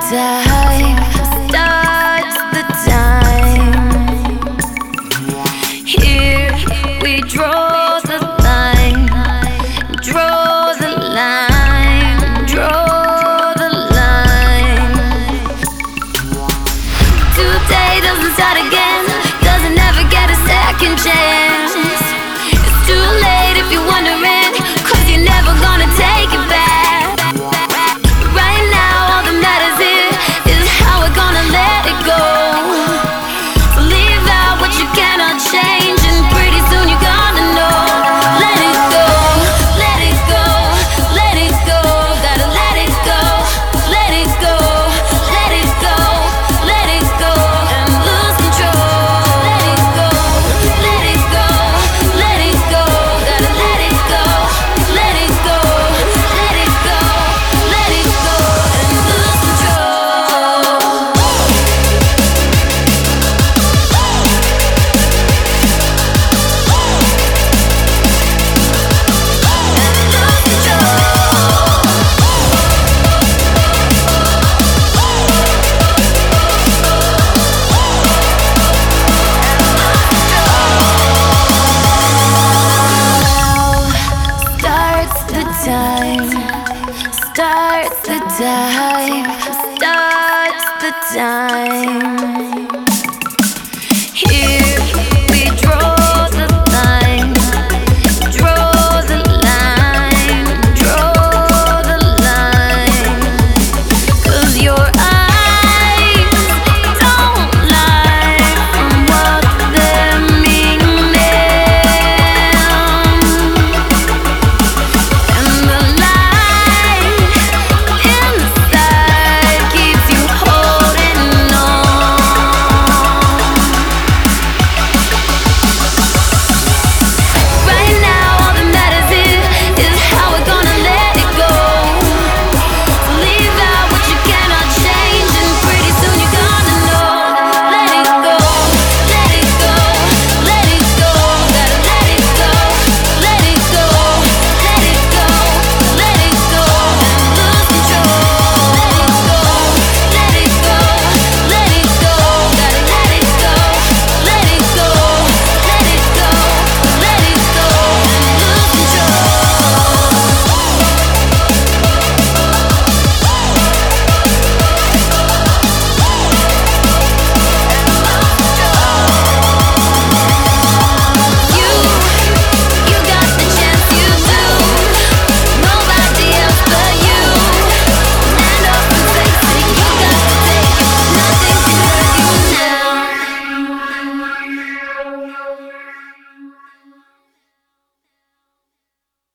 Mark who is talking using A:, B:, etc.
A: time, starts the time. Here we draw the line, draw the line, draw the line. Today doesn't start again, doesn't ever get a second chance. It's too late if you're wondering, 'cause you're never gonna take it back. Starts the time, starts the time.